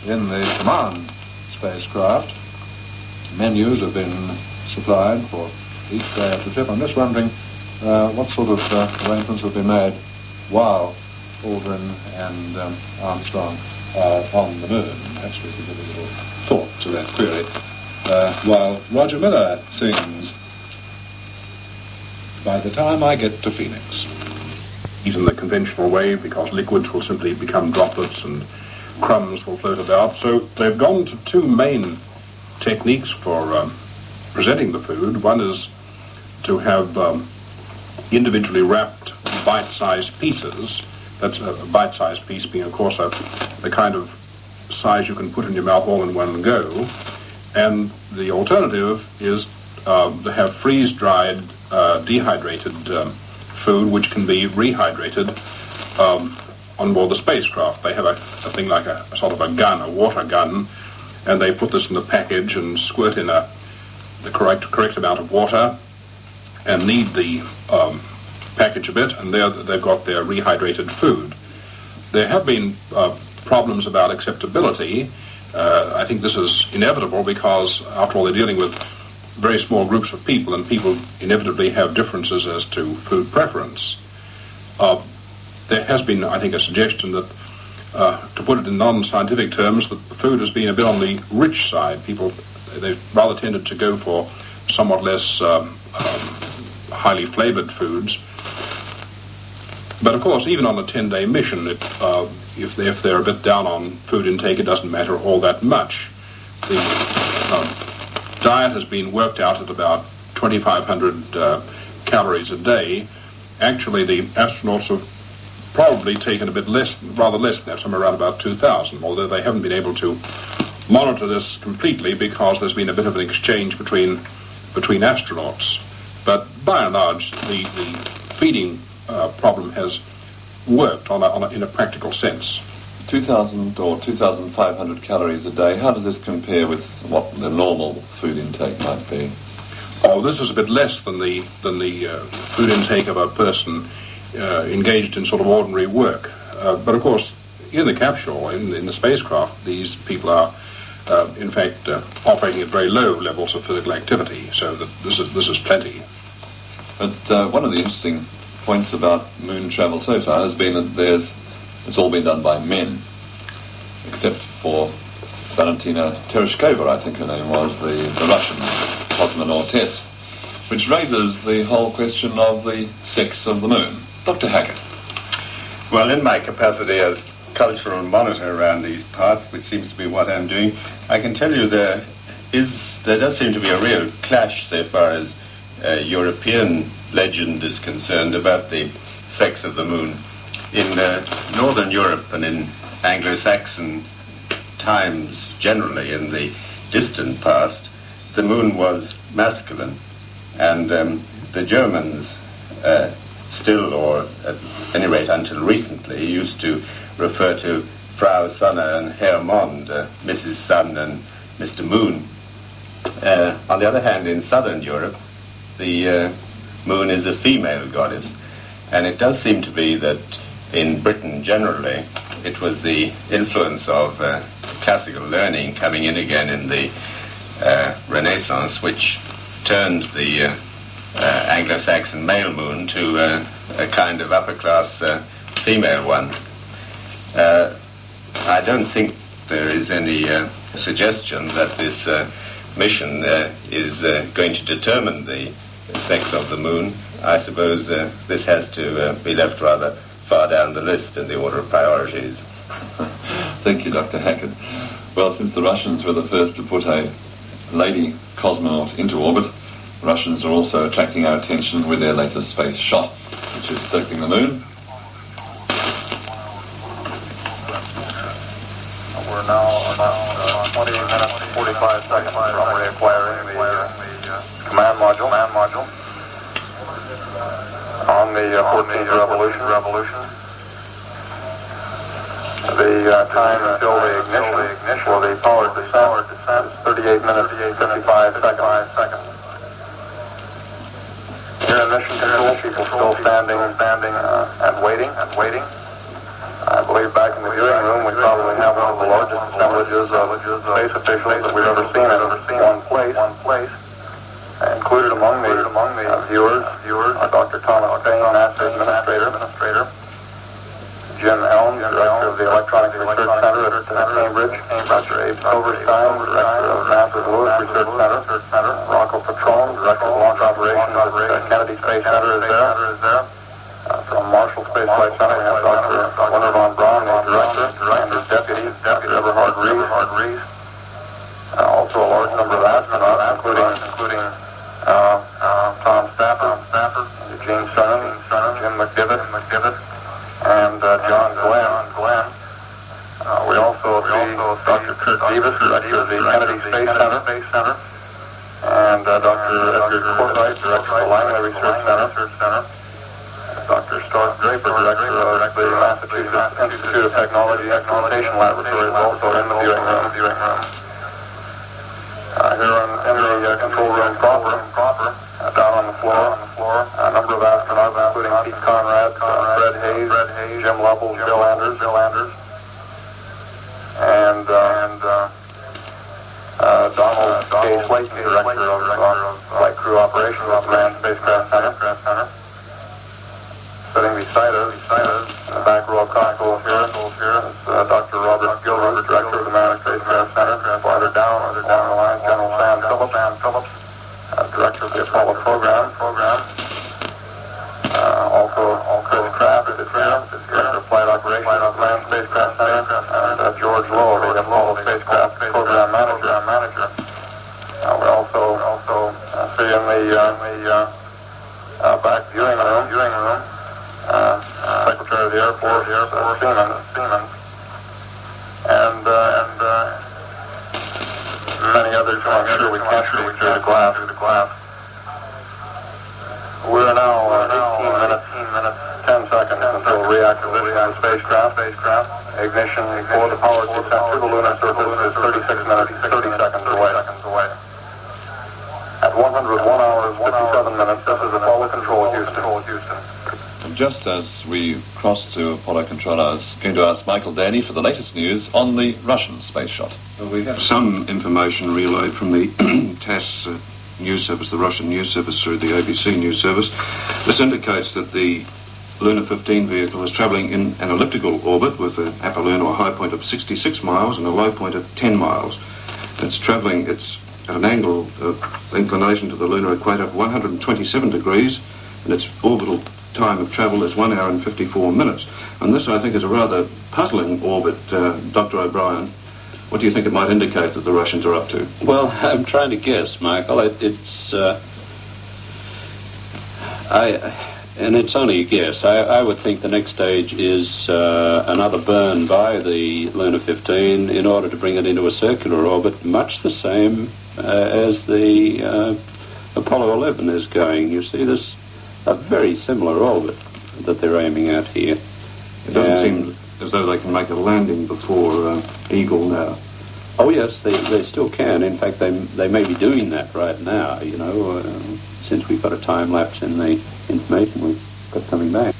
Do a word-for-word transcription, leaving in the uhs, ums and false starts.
in the command spacecraft, menus have been supplied for each day of the trip. I'm just wondering uh, what sort of uh, arrangements have been made while Aldrin and um, Armstrong are on the moon. Perhaps we could give a little thought to that query. Uh, while Roger Miller sings, "By the time I get to Phoenix." Eat in the conventional way, because liquids will simply become droplets and crumbs will float about. So they've gone to two main techniques for um, presenting the food. One is to have um, individually wrapped bite-sized pieces. That's a bite-sized piece being, of course, a, the kind of size you can put in your mouth all in one go. And the alternative is uh, to have freeze-dried, uh, dehydrated um, food, which can be rehydrated um, on board the spacecraft. They have a, a thing like a, a sort of a gun, a water gun, and they put this in the package and squirt in a, the correct correct amount of water and knead the um, package a bit, and there they've got their rehydrated food. There have been uh, problems about acceptability. Uh, I think this is inevitable because, after all, they're dealing with very small groups of people, and people inevitably have differences as to food preference. Uh, there has been, I think, a suggestion that, uh, to put it in non-scientific terms, that the food has been a bit on the rich side. People, they've rather tended to go for somewhat less um, um, highly flavored foods. But of course, even on a ten-day mission, it, uh, if, they, if they're a bit down on food intake, it doesn't matter all that much. The um, diet has been worked out at about twenty-five hundred uh, calories a day. Actually, the astronauts have probably taken a bit less, rather less than that, somewhere around about two thousand, although they haven't been able to monitor this completely because there's been a bit of an exchange between between astronauts. But by and large, the, the feeding uh, problem has worked on a, on a, in a practical sense. two thousand or two thousand five hundred calories a day, how does this compare with what the normal food intake might be? Oh, this is a bit less than the than the uh, food intake of a person uh, engaged in sort of ordinary work. Uh, but of course, in the capsule, in, in the spacecraft, these people are, uh, in fact, uh, operating at very low levels of physical activity. So that this is this is plenty. But uh, one of the interesting points about moon travel so far has been that there's it's all been done by men, except for Valentina Tereshkova, I think her name was, the, the Russian cosmonautess, which raises the whole question of the sex of the moon. Doctor Hackett. Well, in my capacity as cultural monitor around these parts, which seems to be what I'm doing, I can tell you there is there does seem to be a real clash so far as uh, European legend is concerned about the sex of the moon. In uh, Northern Europe and in Anglo-Saxon times generally, in the distant past, the moon was masculine, and um, the Germans uh, still, or at any rate until recently, used to refer to Frau Sonne and Herr Mond, uh, Missus Sun and Mister Moon. Uh, on the other hand, in Southern Europe, the uh, moon is a female goddess, and it does seem to be that in Britain generally, it was the influence of uh, classical learning coming in again in the uh, Renaissance, which turned the uh, uh, Anglo-Saxon male moon to uh, a kind of upper-class uh, female one. Uh, I don't think there is any uh, suggestion that this uh, mission uh, is uh, going to determine the sex of the moon. I suppose uh, this has to uh, be left rather far down the list in the order of priorities. Thank you, Doctor Hackett. Well, since the Russians were the first to put a lady cosmonaut into orbit, the Russians are also attracting our attention with their latest space shot, which is circling the moon. We're now about twenty minutes, forty-five seconds from reacquiring the uh, command module. Command module. On the uh, fourteenth revolution. revolution. The uh, time until the ignition for the powered descent is thirty-eight minutes, fifty-five seconds. Here in mission control, people still standing, standing, uh, and waiting, and waiting. I believe back in the viewing room we probably have one of the largest assemblies privileges of space officials that we've ever seen in one place. One place. Included among the among the uh, viewers, viewers, are Doctor Thomas Paine, NASA administrator, administrator, Jim Elms, director of the Electronics Research Center at Cambridge, Doctor Abe Silverstein, director of NASA's Lewis Research Center, Rocco Petrone, director of launch operations at Kennedy Space Center, is there. Uh, from Marshall Space Flight Center, we have Doctor Werner von Braun, the director, and his deputy, Deputy Everhard Rees. Uh, also a large number of astronauts, including including uh, uh, Tom Stafford, Stafford, Eugene Cernan, Jim McDivitt, McDivitt, and uh, John Glenn. Glenn. Uh, we also see Doctor Kurt Davis, director of the Kennedy Space Center, Space Center, and uh, Doctor Edgar Cortwright, director of the Langley Research Center. Doctor Stark Draper, director of the Massachusetts Institute of Technology Instrumentation Laboratory, is also in the viewing room. Viewing room. Uh, here in, in the uh, control room proper, proper uh, down on the floor, on the floor, a number of astronauts, including Pete Conrad, Conrad Fred Hayes, Fred Hayes, Jim Lovell, Bill Anders, Bill Anders, and uh, and uh, uh, Donald K. Slayton, director of uh, Flight Crew Operations at the Manned Spacecraft Center. Sitting beside us, beside us, in the back row of consoles here, here is uh, Doctor Robert Gilbert, director of the Manned Spacecraft Center. Farther down, farther down the line, General Sam Phillips, Sam Phillips, uh, director of the Apollo program. Program. Uh, also, Chris Kraft is here, director of flight operations at the Manned Spacecraft Center, and uh, George Lowe, the Apollo spacecraft program manager. Manager. Uh, we also also uh, see in the uh, the uh, uh, back viewing room, viewing room. Uh, uh, Secretary of the Air Force, the Air Force, Siemens, Siemens, and uh, and uh, many others who I'm sure we can't see through the glass. Through the glass. We're now uh, eighteen minutes, minutes, ten seconds until reactivation of the spacecraft. Spacecraft ignition for the power descent to the lunar surface is thirty-six minutes, thirty seconds away. away. At one hundred one hours, fifty-seven minutes, this is Apollo Control, Houston. Houston. Just as we cross to Apollo Control, I was going to ask Michael Daney for the latest news on the Russian space shot. Well, we have some information relayed from the TASS uh, news service, the Russian news service, through the A B C news service. This indicates that the Luna fifteen vehicle is travelling in an elliptical orbit with an apolluna, or high point, of sixty-six miles and a low point of ten miles. It's travelling, it's at an angle of inclination to the lunar equator of one hundred twenty-seven degrees, and its orbital time of travel is one hour and fifty-four minutes. And this, I think, is a rather puzzling orbit, uh, Doctor O'Brien. What do you think it might indicate that the Russians are up to? Well, I'm trying to guess, Michael. It, it's, uh, I, and it's only a guess. I, I would think the next stage is uh, another burn by the Luna fifteen in order to bring it into a circular orbit, much the same uh, as the uh, Apollo eleven is going. You see, there's a very similar orbit that they're aiming at here. It doesn't seem as though they can make a landing before uh, Eagle now. Oh yes, they, they still can. In fact, they they may be doing that right now, you know, uh, since we've got a time lapse in the information we've got coming back.